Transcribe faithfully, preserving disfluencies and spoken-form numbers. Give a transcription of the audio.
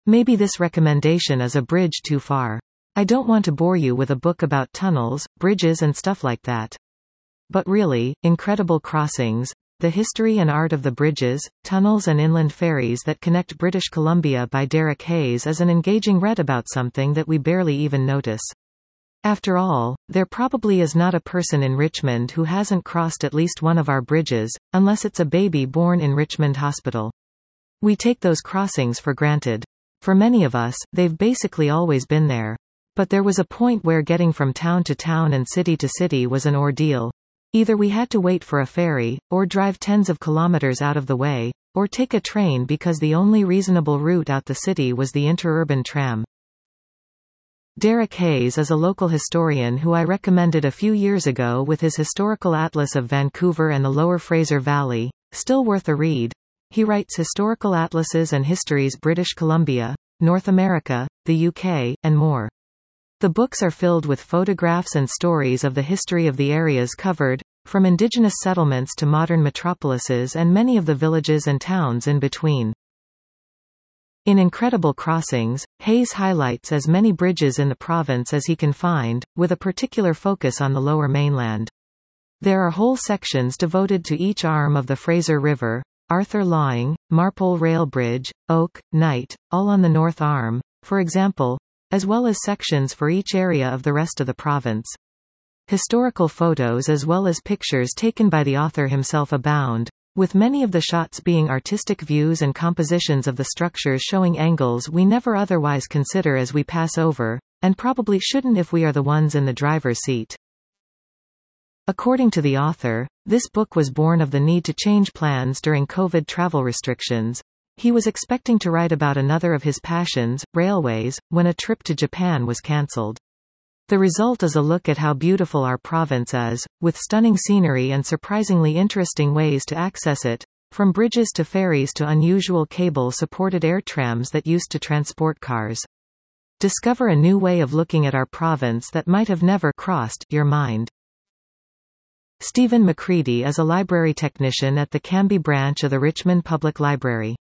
Maybe this recommendation is a bridge too far. I don't want to bore you with a book about tunnels, bridges and stuff like that. But really, Incredible Crossings, The History and Art of the Bridges, Tunnels and Inland Ferries that Connect British Columbia by Derek Hayes is an engaging read about something that we barely even notice. After all, there probably is not a person in Richmond who hasn't crossed at least one of our bridges, unless it's a baby born in Richmond Hospital. We take those crossings for granted. For many of us, they've basically always been there. But there was a point where getting from town to town and city to city was an ordeal. Either we had to wait for a ferry, or drive tens of kilometers out of the way, or take a train because the only reasonable route out the city was the interurban tram. Derek Hayes is a local historian who I recommended a few years ago with his Historical Atlas of Vancouver and the Lower Fraser Valley, still worth a read. He writes historical atlases and histories British Columbia, North America, the U K, and more. The books are filled with photographs and stories of the history of the areas covered, from indigenous settlements to modern metropolises and many of the villages and towns in between. In Incredible Crossings, Hayes highlights as many bridges in the province as he can find, with a particular focus on the Lower Mainland. There are whole sections devoted to each arm of the Fraser River: Arthur Lawing, Marpole Rail Bridge, Oak, Knight, all on the North Arm, for example, as well as sections for each area of the rest of the province. Historical photos as well as pictures taken by the author himself abound, with many of the shots being artistic views and compositions of the structures showing angles we never otherwise consider as we pass over, and probably shouldn't if we are the ones in the driver's seat. According to the author, this book was born of the need to change plans during COVID travel restrictions. He was expecting to write about another of his passions, railways, when a trip to Japan was cancelled. The result is a look at how beautiful our province is, with stunning scenery and surprisingly interesting ways to access it, from bridges to ferries to unusual cable-supported air trams that used to transport cars. Discover a new way of looking at our province that might have never crossed your mind. Stephen McCready is a library technician at the Cambie branch of the Richmond Public Library.